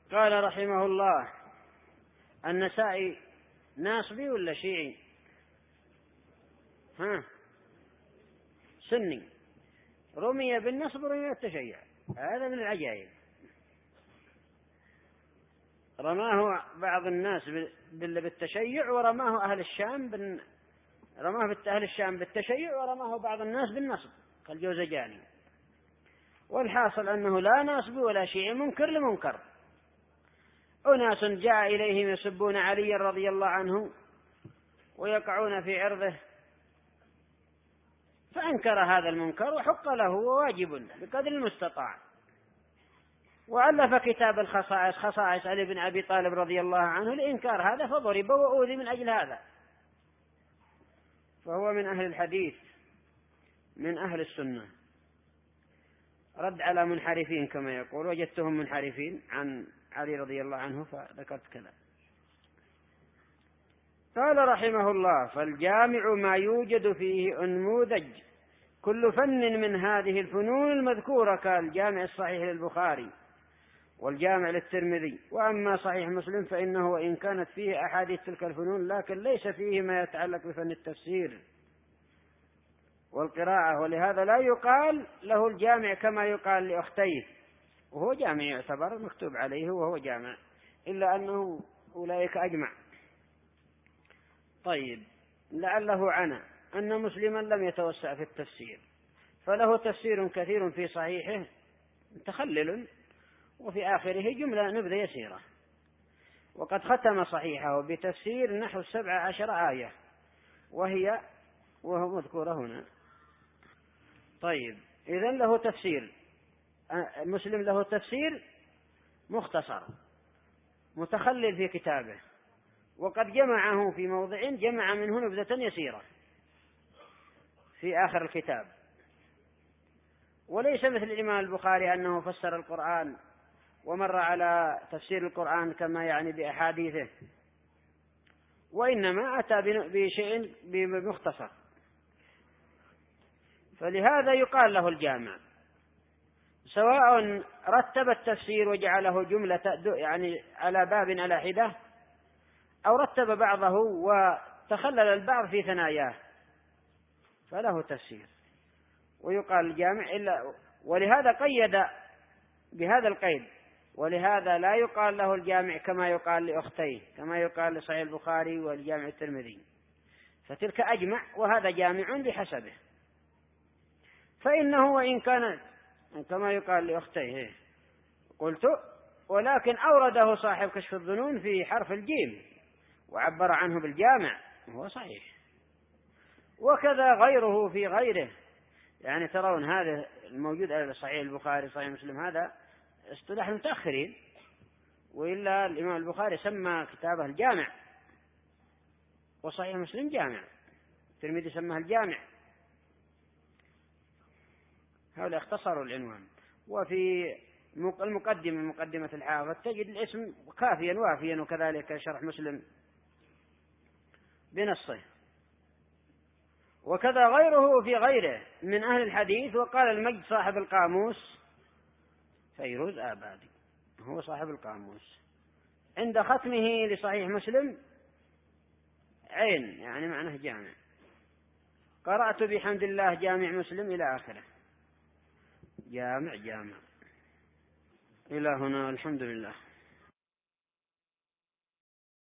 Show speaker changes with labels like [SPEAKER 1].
[SPEAKER 1] قال رحمه الله: النسائي ناصبي ولا شيعي؟ سني، رمي بالنصب ورمي بالتشيع، هذا من العجائب. رماه بعض الناس بالتشيع، ورماه أهل الشام رماه أهل الشام بالتشيع، ورماه بعض الناس بالنصب كالجوزجاني. والحاصل أنه لا ناصب ولا شيعي، منكر لمنكر. أناس جاء إليهم يسبون علي رضي الله عنه ويقعون في عرضه، فأنكر هذا المنكر وحق له وواجب بقدر المستطاع، وألف كتاب الخصائص، خصائص علي بن أبي طالب رضي الله عنه لإنكار هذا، فضرب وأوذي من أجل هذا. فهو من أهل الحديث، من أهل السنة. رد على منحرفين كما يقول، وجدتهم منحرفين عن علي رضي الله عنه فذكرت كذا. قال رحمه الله: فالجامع ما يوجد فيه أنموذج كل فن من هذه الفنون المذكورة، كالجامع الصحيح للبخاري والجامع للترمذي. وأما صحيح مسلم فإنه وإن كانت فيه أحاديث تلك الفنون، لكن ليس فيه ما يتعلق بفن التفسير والقراءة، ولهذا لا يقال له الجامع كما يقال لأختيه، وهو جامع يعتبر مكتوب عليه وهو جامع، إلا أنه أولئك أجمع. طيب، لعله عنا أن مسلما لم يتوسع في التفسير، فله تفسير كثير في صحيحه متخلل، وفي آخره جملة نبذة يسيرة، وقد ختم صحيحه بتفسير نحو 17 آية، وهو مذكورة هنا. طيب، إذن له تفسير، مسلم له تفسير مختصر متخلل في كتابه، وقد جمعه في موضع، جمع منه نبذة يسيرة في آخر الكتاب. وليس مثل الإمام البخاري أنه فسر القرآن ومر على تفسير القرآن كما يعني بأحاديثه، وإنما أتى بشيء بمختصر، فلهذا يقال له الجامع، سواء رتب التفسير وجعله جملة يعني على باب على حدة، أو رتب بعضه وتخلل البعض في ثناياه، فله تفسير ويقال الجامع. ولهذا قيد بهذا القيد، ولهذا لا يقال له الجامع كما يقال لأختيه، كما يقال لصحيح البخاري والجامع الترمذي، فتلك أجمع وهذا جامع بحسبه. فإنه وإن كان كما يقال لأختيه قلت، ولكن أورده صاحب كشف الظنون في حرف الجيم وعبر عنه بالجامع، وهو صحيح. وكذا غيره في غيره، يعني ترون هذا الموجود على صحيح البخاري صحيح مسلم هذا اصطلاح متأخرين، وإلا الإمام البخاري سمى كتابه الجامع، وصحيح مسلم جامع، الترمذي سماه الجامع، هؤلاء اختصروا العنوان. وفي مقدمة الحافظ تجد الاسم كافيا وافيا، وكذلك شرح مسلم بنصه، وكذا غيره في غيره من أهل الحديث. وقال المجد صاحب القاموس، فيروز آبادي هو صاحب القاموس، عند ختمه لصحيح مسلم عين، يعني معناه جامع، قرأت بحمد الله جامع مسلم إلى آخره، جامع. إلى هنا الحمد لله.